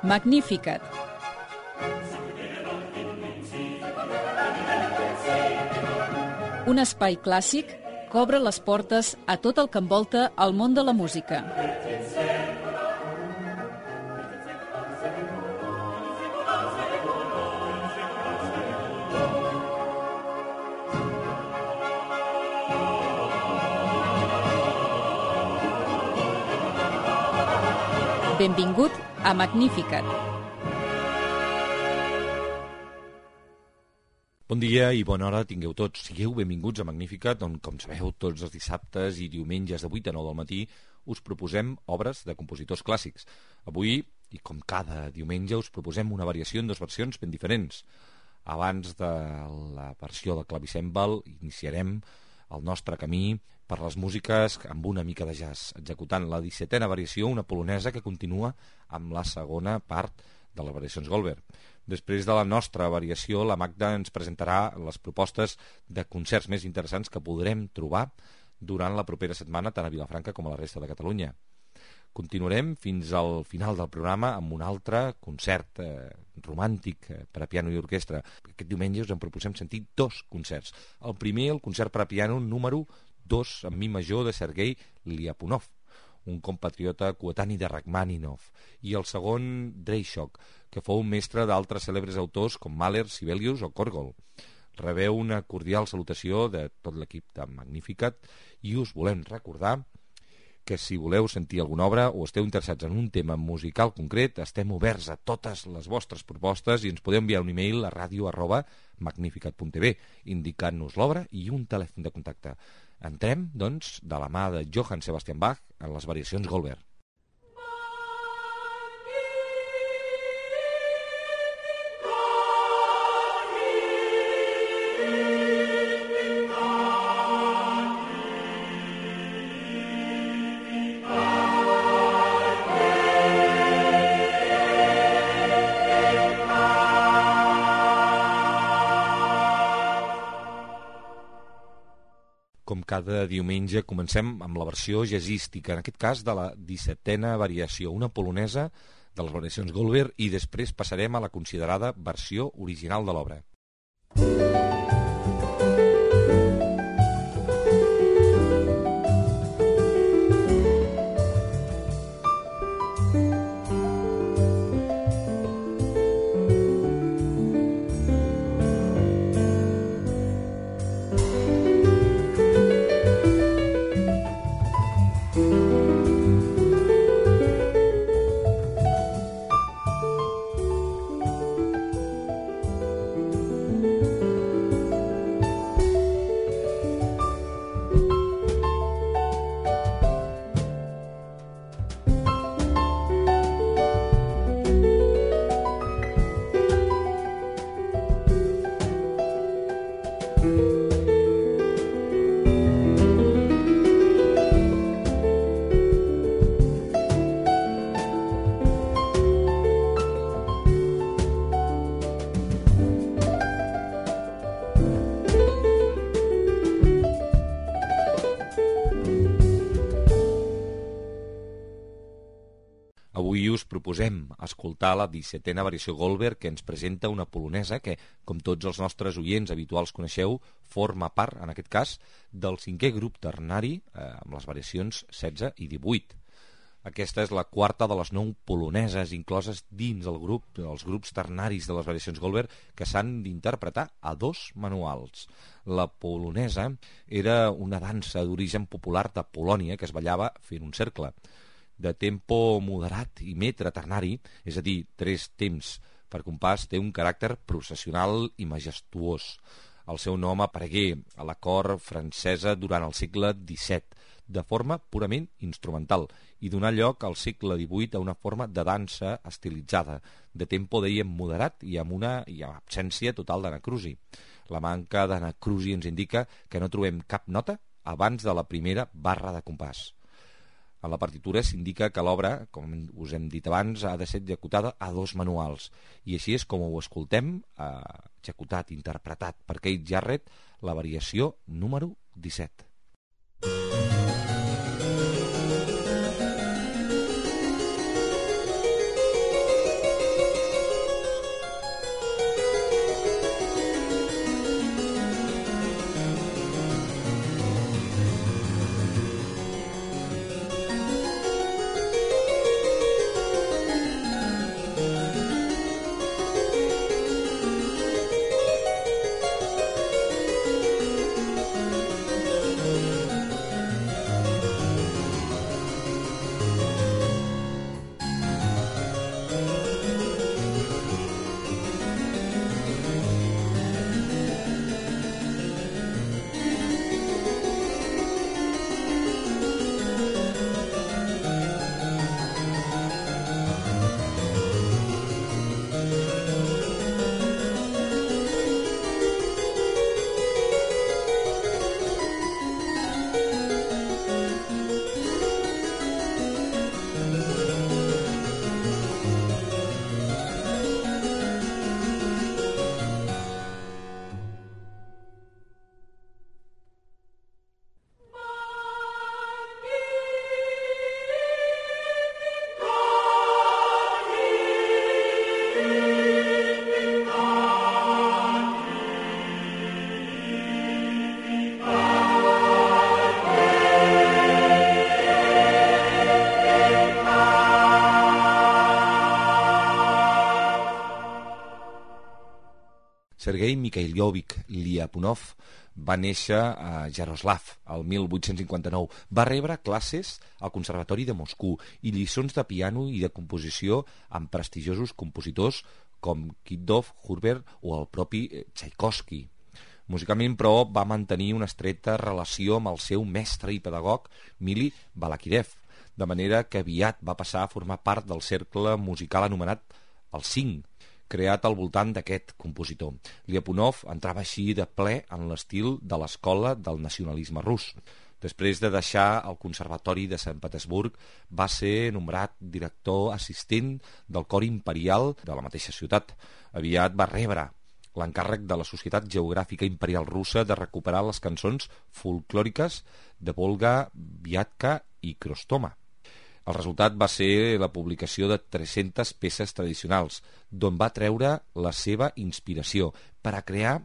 Magnificat. Un espai clàssic que obre les portes a tot el que envolta el món de la música. Benvingut a Magnificat. Bon dia i bona hora tingueu tots. Sigueu benvinguts a Magnificat, on, com sabeu, tots els dissabtes i diumenges de 8 a 9 del matí us proposem obres de compositors clàssics. Avui, i com cada diumenge, us proposem una variació en dues versions ben diferents. Abans de la versió de clavicèmbal, iniciarem el nostre camí per les músiques amb una mica de jazz, executant la 17a variació, una polonesa que continua amb la segona part de les variacions Goldberg. Després de la nostra variació, la Magda ens presentarà les propostes de concerts més interessants que podrem trobar durant la propera setmana tant a Vilafranca com a la resta de Catalunya. Continuarem fins al final del programa amb un altre concert romàntic per a piano i orquestra. Aquest diumenge us en proposem sentir dos concerts. El primer, el concert per a piano número 2 en mi major de Sergei Lyapunov, un compatriota coetani de Rachmaninoff, i el segon, Dreischock, que fou mestre d'altres cèlebres autors com Mahler, Sibelius o Korgol. Rebeu una cordial salutació de tot l'equip de Magnificat i us volem recordar que si voleu sentir alguna obra o esteu interessats en un tema musical concret, estem oberts a totes les vostres propostes i ens podeu enviar un e-mail a radio@magnificat.tv indicant-nos l'obra i un telèfon de contacte. Entrem, doncs, de la mà de Johann Sebastian Bach en les variacions Goldberg. Com cada diumenge comencem amb la versió jazzística, en aquest cas de la 17a variació, una polonesa de les variacions Goldberg, i després passarem a la considerada versió original de l'obra. Avui us proposem escoltar la 17a variació Goldberg, que ens presenta una polonesa que, com tots els nostres oients habituals coneixeu, forma part, en aquest cas, del 5è grup ternari amb les variacions 16 i 18. Aquesta és la quarta de les 9 poloneses incloses dins el grup, els grups ternaris de les variacions Goldberg, que s'han d'interpretar a 2 manuals. La polonesa era una dansa d'origen popular de Polònia que es ballava fent un cercle, de tempo moderat i metre ternari, és a dir, 3 temps per compàs, té un caràcter processional i majestuós. El seu nom aparegué a la cort francesa durant el segle XVII, de forma purament instrumental, i donà lloc al segle XVIII a una forma de dansa estilitzada, de tempo, dèiem, moderat i amb absència total d'anacrusi. La manca d'anacrusi ens indica que no trobem cap nota abans de la primera barra de compàs. A la partitura s'indica que l'obra, com us hem dit abans, ha de ser executada a 2 manuals, i així és com ho escoltem, executat, interpretat per Keith Jarrett, la variació número 17. Sergei Mikhailovich Lyapunov va néixer a Yaroslav el 1859. Va rebre classes al Conservatori de Moscou i lliçons de piano i de composició amb prestigiosos compositors com Kidov, Hurbert o el propi Tchaikovsky. Musicalment, però, va mantenir una estreta relació amb el seu mestre i pedagog Mili Balakirev, de manera que aviat va passar a formar part del cercle musical anomenat el Cinc, creat al voltant d'aquest compositor. Lyapunov entrava així de ple en l'estil de l'escola del nacionalisme rus. Després de deixar el Conservatori de Sant Petersburg, va ser nombrat director assistent del cor imperial de la mateixa ciutat. Aviat va rebre l'encàrrec de la Societat Geogràfica Imperial Russa de recuperar les cançons folclòriques de Volga, Viatka i Krostoma. El resultat va ser la publicació de 300 peces tradicionals, d'on va treure la seva inspiració per a crear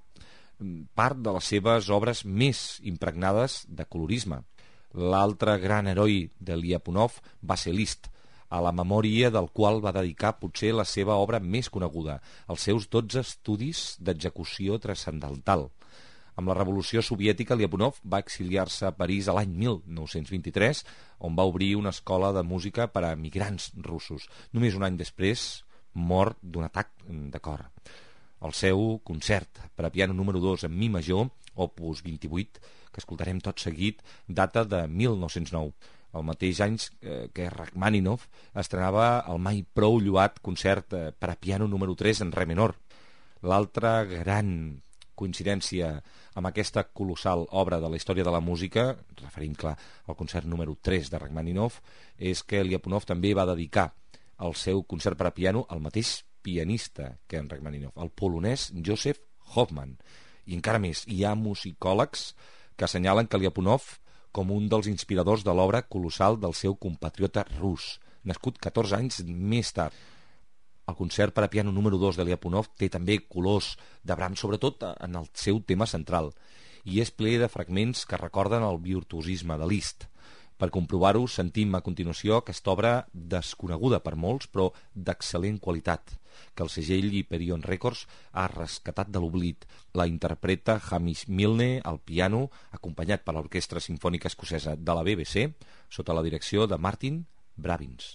part de les seves obres més impregnades de colorisme. L'altre gran heroi de Lyapunov va ser Liszt, a la memòria del qual va dedicar potser la seva obra més coneguda, els seus 12 estudis d'execució transcendental. Amb la Revolució Soviètica, Lyapunov va exiliar-se a París a l'any 1923, on va obrir una escola de música per a migrants russos. Només un any després, mort d'un atac de cor. El seu concert per a piano número 2 en mi major, opus 28, que escoltarem tot seguit, data de 1909. El mateix any que Rachmaninoff estrenava el mai prou lloat concert per a piano número 3 en re menor. L'altra gran coincidència amb aquesta colossal obra de la història de la música, referim clar al concert número 3 de Rachmaninoff, és que Lyapunov també va dedicar el seu concert per a piano al mateix pianista que en Rachmaninoff, el polonès Joseph Hoffman. I encara més, hi ha musicòlegs que assenyalen que Lyapunov com un dels inspiradors de l'obra colossal del seu compatriota rus, nascut 14 anys més tard. El concert per a piano número 2 de Lyapunov té també colors de Brahms, sobretot en el seu tema central, i és ple de fragments que recorden el virtuosisme de Liszt. Per comprovar-ho, sentim a continuació aquesta obra desconeguda per molts, però d'excel·lent qualitat, que el segell Hyperion Records ha rescatat de l'oblit. La interpreta Hamish Milne al piano, acompanyat per l'Orquestra Simfònica Escocesa de la BBC, sota la direcció de Martin Bravins.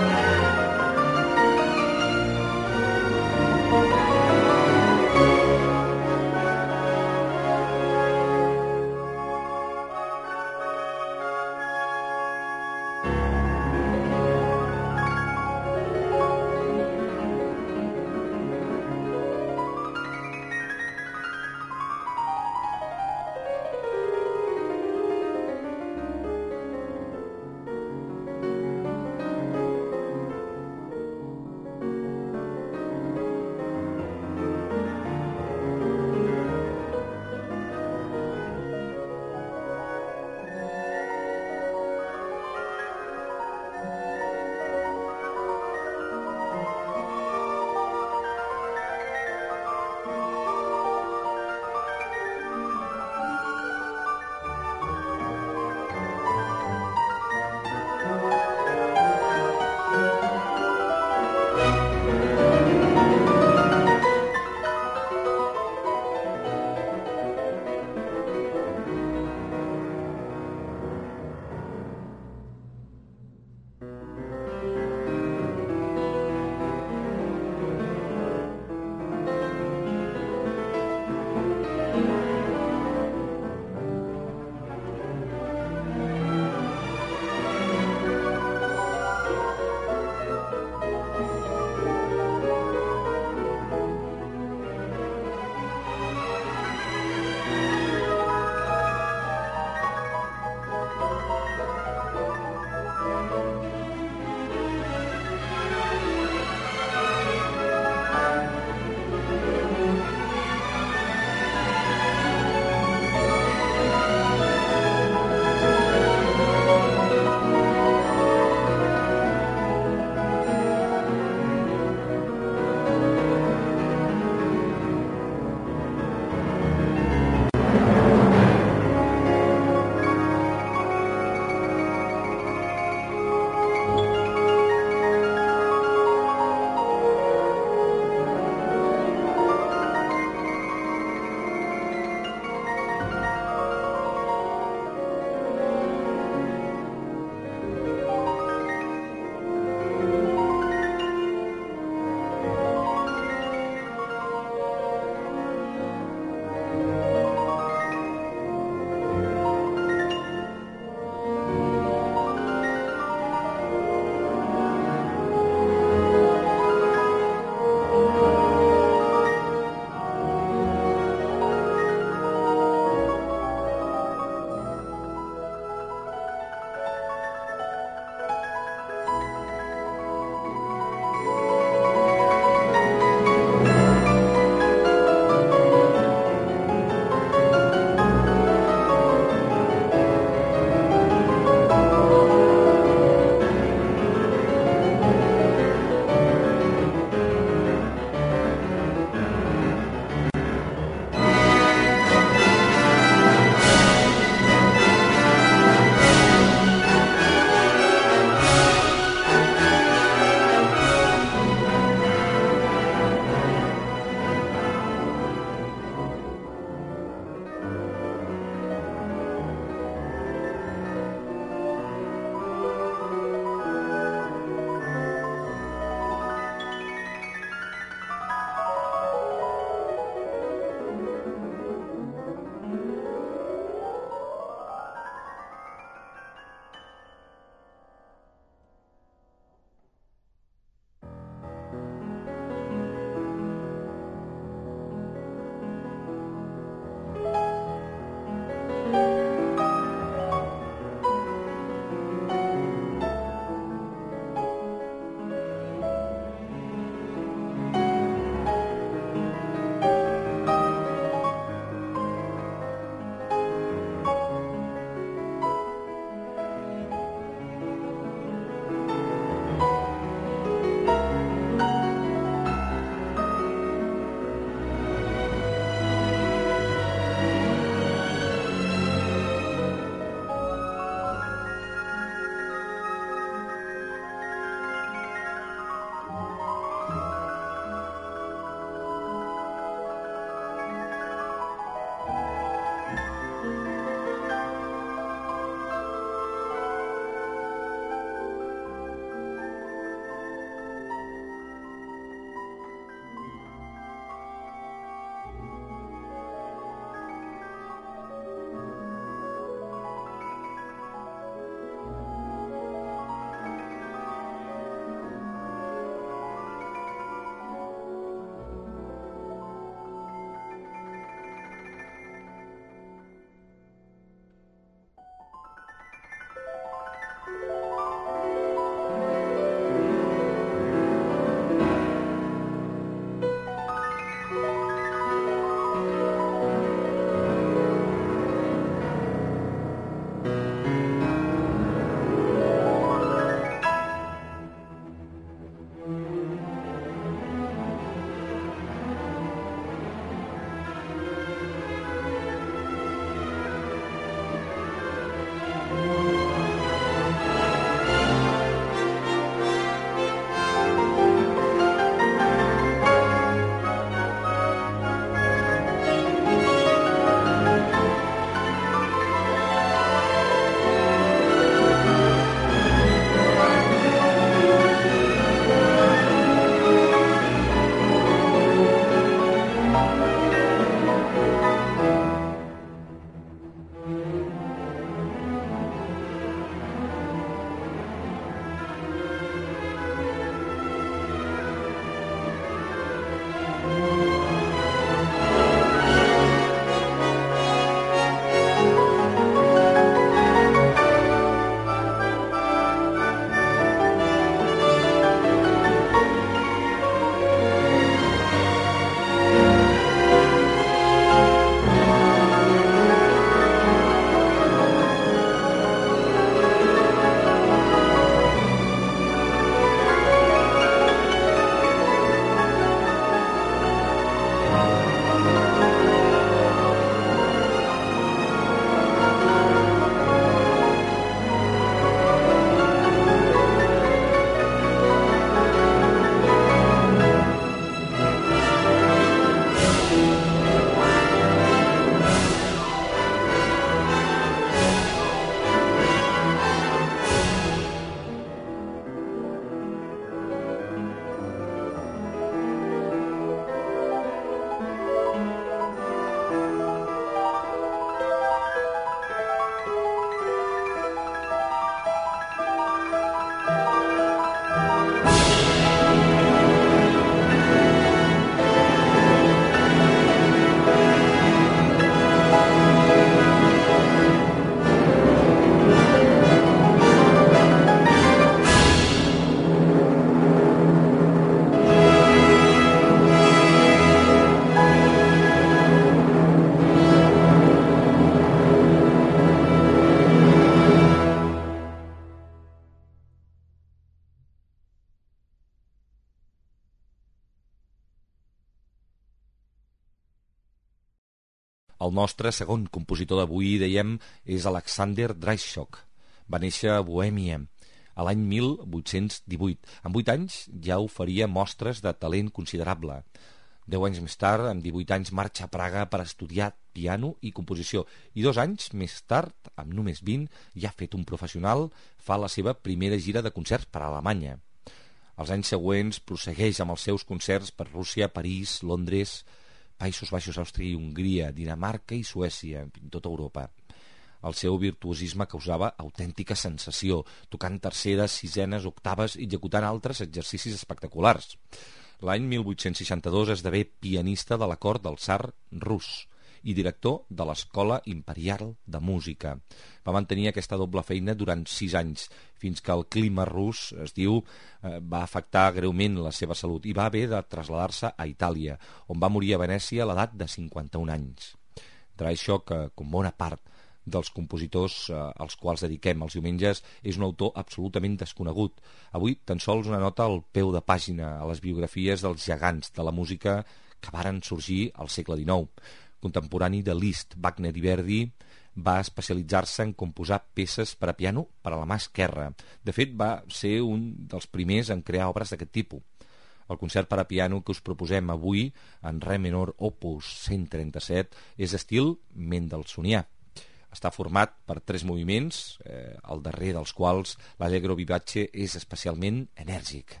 El nostre segon compositor d'avui, dèiem, és Alexander Dreischock. Va néixer a Bohèmia a l'any 1818. Amb 8 anys ja oferia mostres de talent considerable. 10 anys més tard, amb 18 anys, marxa a Praga per estudiar piano i composició. I 2 anys més tard, amb només 20, ja fet un professional, fa la seva primera gira de concerts per a Alemanya. Els anys següents prossegueix amb els seus concerts per Rússia, París, Londres, Països Baixos, Àustria i Hongria, Dinamarca i Suècia, en tota Europa. El seu virtuosisme causava autèntica sensació, tocant terceres, sisenes, octaves i executant altres exercicis espectaculars. L'any 1862 esdevé pianista de la cort del tsar rus i director de l'Escola Imperial de Música. Va mantenir aquesta doble feina durant 6 anys, fins que el clima rus, es diu, va afectar greument la seva salut i va haver de traslladar-se a Itàlia, on va morir a Venècia a l'edat de 51 anys. Dreischock, com bona part dels compositors als quals dediquem els diumenges, és un autor absolutament desconegut. Avui tan sols una nota al peu de pàgina a les biografies dels gegants de la música que varen sorgir al segle XIX. Contemporani de Liszt, Wagner i Verdi, va especialitzar-se en composar peces per a piano per a la mà esquerra. De fet, va ser un dels primers en crear obres d'aquest tipus. El concert per a piano que us proposem avui, en re menor opus 137, és d'estil mendelssohnià. Està format per 3 moviments, el darrer dels quals, l'Allegro vivace, és especialment enèrgic.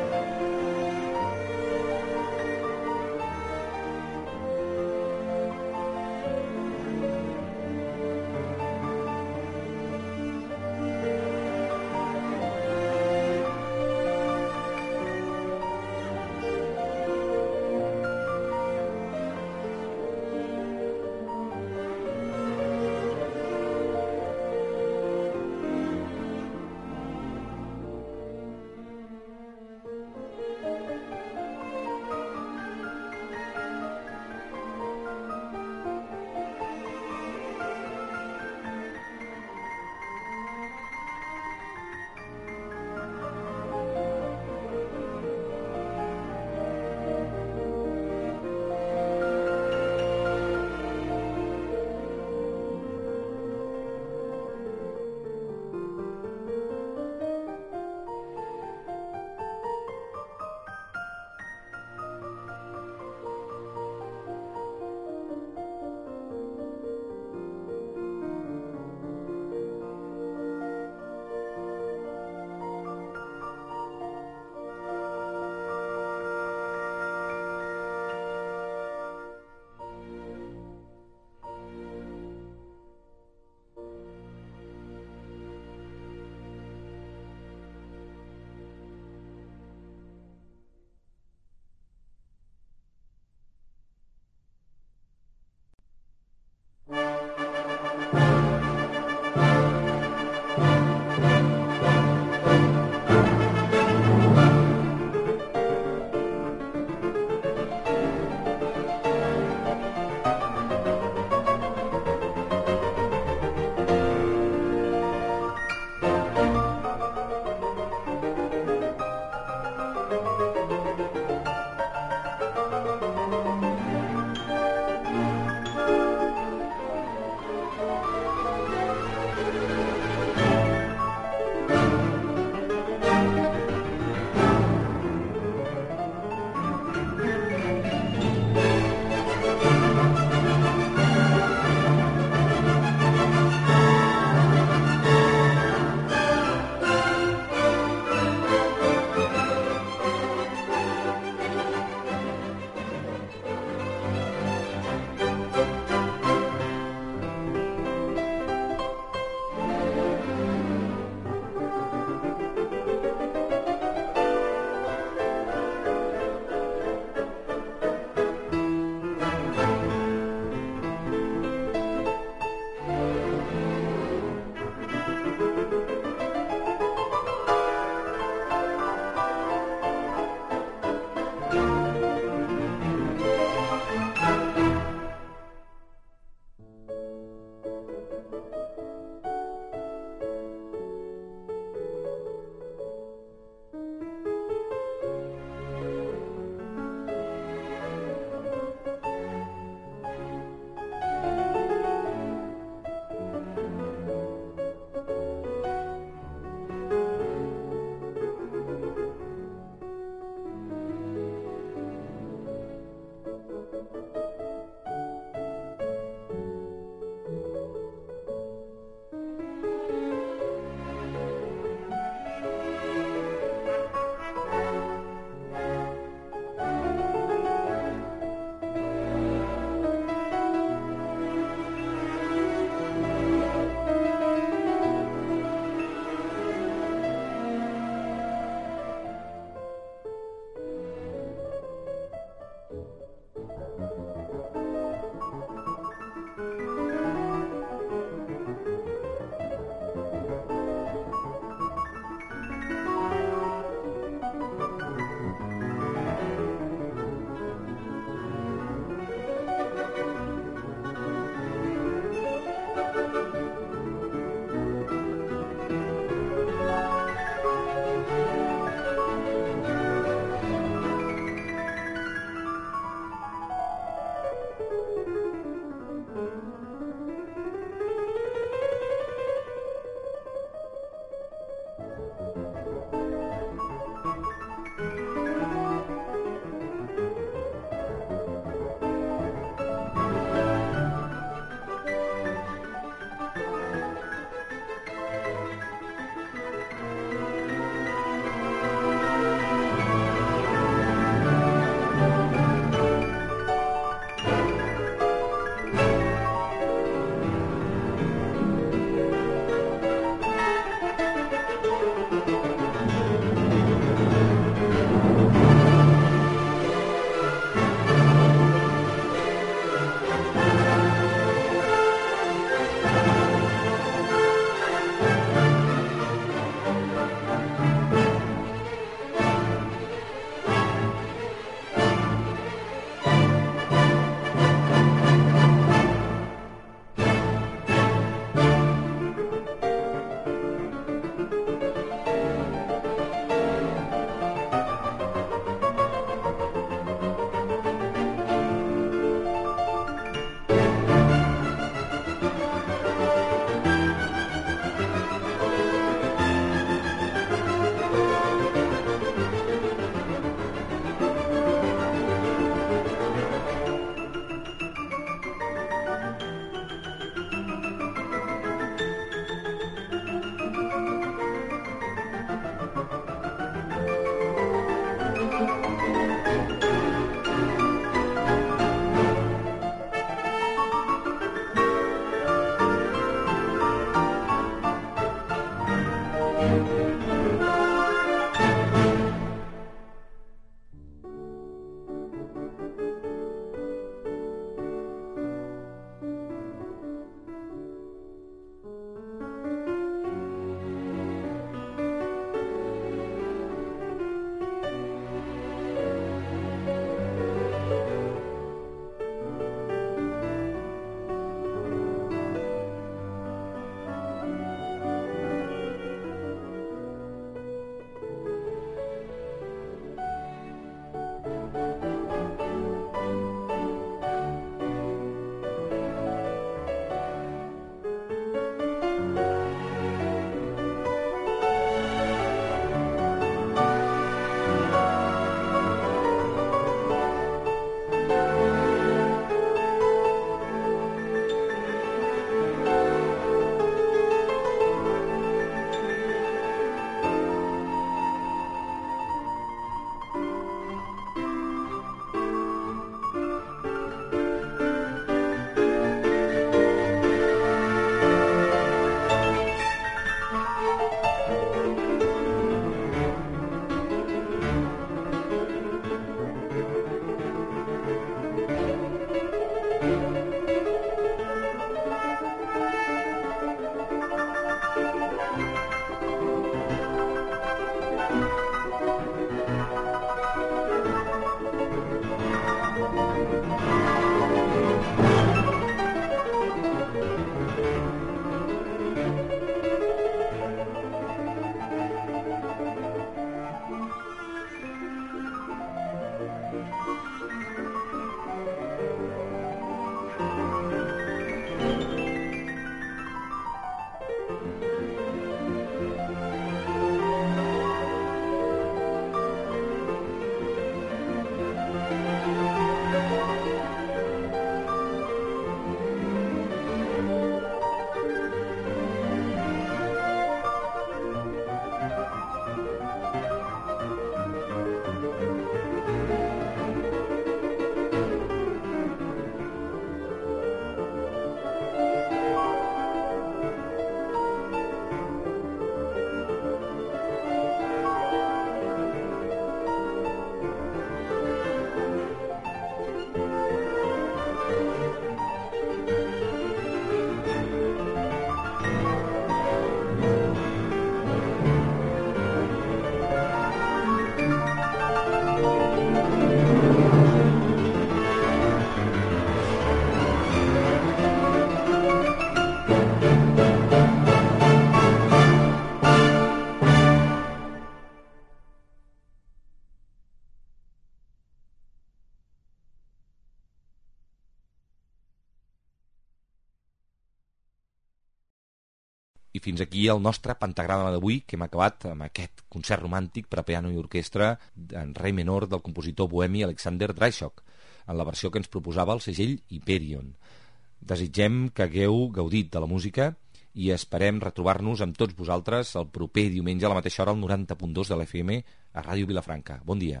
I fins aquí el nostre pentagrama d'avui, que hem acabat amb aquest concert romàntic per a piano i orquestra en re menor del compositor bohemi Alexander Dreischock, en la versió que ens proposava el segell Hyperion. Desitgem que hagueu gaudit de la música i esperem retrobar-nos amb tots vosaltres el proper diumenge a la mateixa hora al 90.2 de l'FM a Ràdio Vilafranca. Bon dia.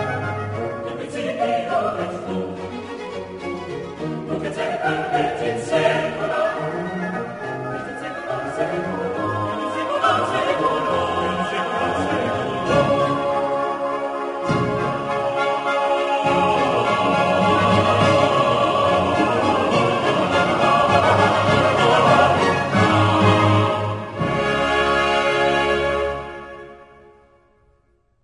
It's